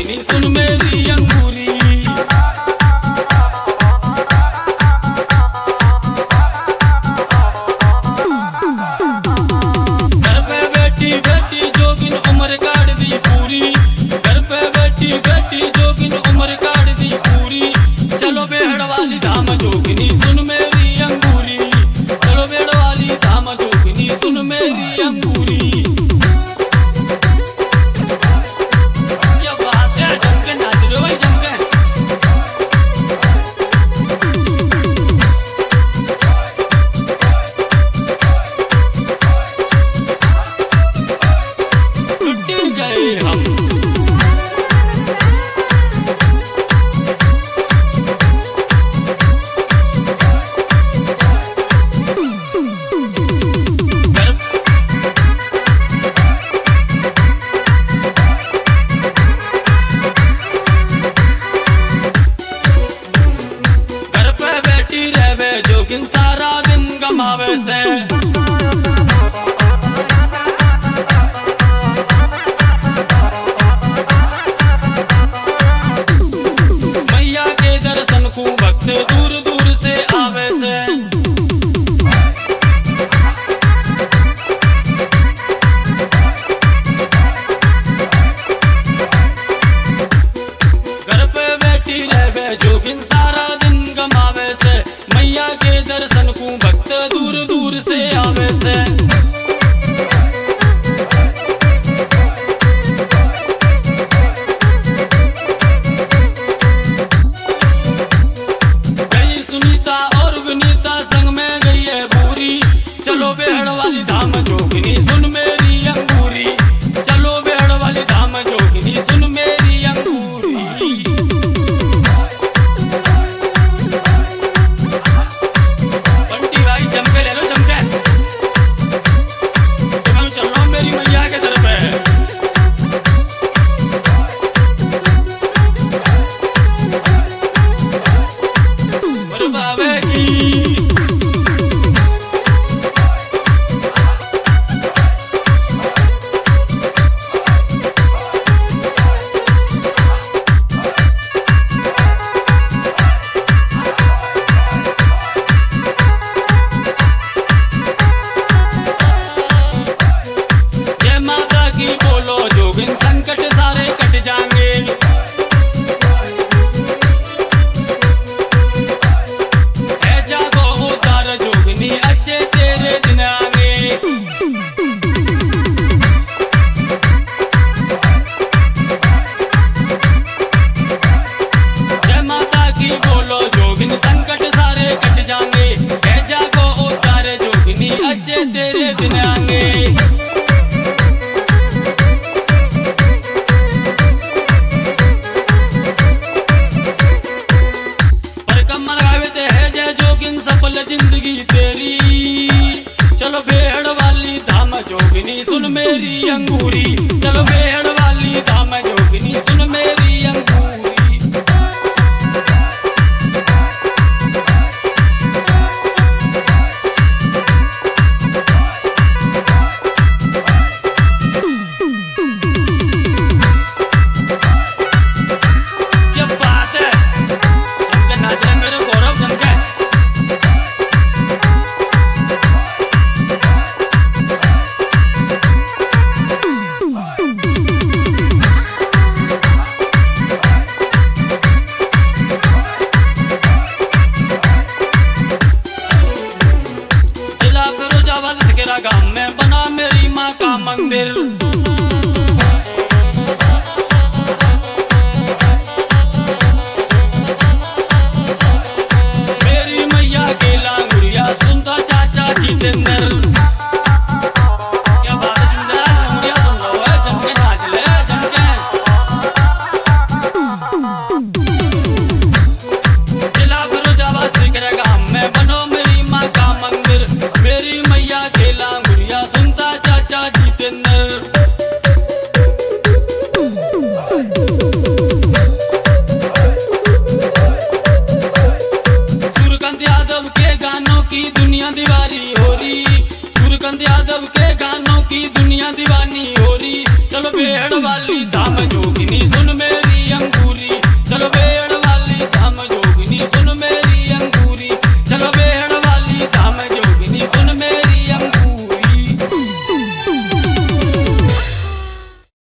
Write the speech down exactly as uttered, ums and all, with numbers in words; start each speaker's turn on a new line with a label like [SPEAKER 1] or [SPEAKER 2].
[SPEAKER 1] जोगिनी सुन मेरी अंगूरी। घर पे बैठी बैठी जोगिन उम्र काट दी पूरी, घर पे बैठी बैठी जोगिन उम्र काट दी पूरी। चलो बेहड़ वाली धाम जोगिनी सुन मेरी अंगूरी, चलो बेहड़ वाली धाम जोगिनी सुन मेरी अंगूरी। क्या बात है, जम के नाच रहे हो भाई, जम के। टूट गए हम जोगिन सारा दिन गमावे से, मैया के दर्शन को भक्त दूर दूर से आवे से। घर पे बैठी रहे जोगिन सारा दिन गमावे से, मैया के दर्शन को भक्त दूर दूर से आवे से। गई सुनीता और विनीता संग में गई है पूरी, चलो बेहड़ वाली धाम जोगिनी सुन मेरी अंगूरी, चलो बेहड़ वाली धाम जोगिनी सुन मेरी अंगूरी। बोलो जोगिन संकट सारे कट जाएंगे, है जागो उतार जोगिनी अच्छे तेरे दिन आएंगे। जय माता की बोलो जोगिन संकट सारे कट जाएंगे, है जागो उतार जोगिनी अच्छे तेरे दिन आएंगे। जिंदगी तेरी चलो बेहड़ वाली धाम जोगिनी सुन मेरी अंगूरी, चलो बेहड़ वाली धाम जोगिनी सुन मेरी अंगूरी। क्या बात है, जमके नाच रहे मेरे गौरव, जमके। गांव में बना मेरी माँ का मंदिर, मेरी मैया के लांगुरिया सुनता चाचा जितेंद्र। क्या बात है, जिंदा लांगुरिया सुन रहा है, जमके नाच ले, जमके। जिला फिरोजाबाद सिकरा गांव में बनो मेरी माँ का मंदिर, मेरी मैया के लांगुरिया सुनता चाचा जितेंद्र। सूर्यकांत यादव के गानों की दुनिया दीवारी हो रही, सूर्यकांत यादव के गानों की दुनिया दीवानी हो रही। चलो बेहड़ वाली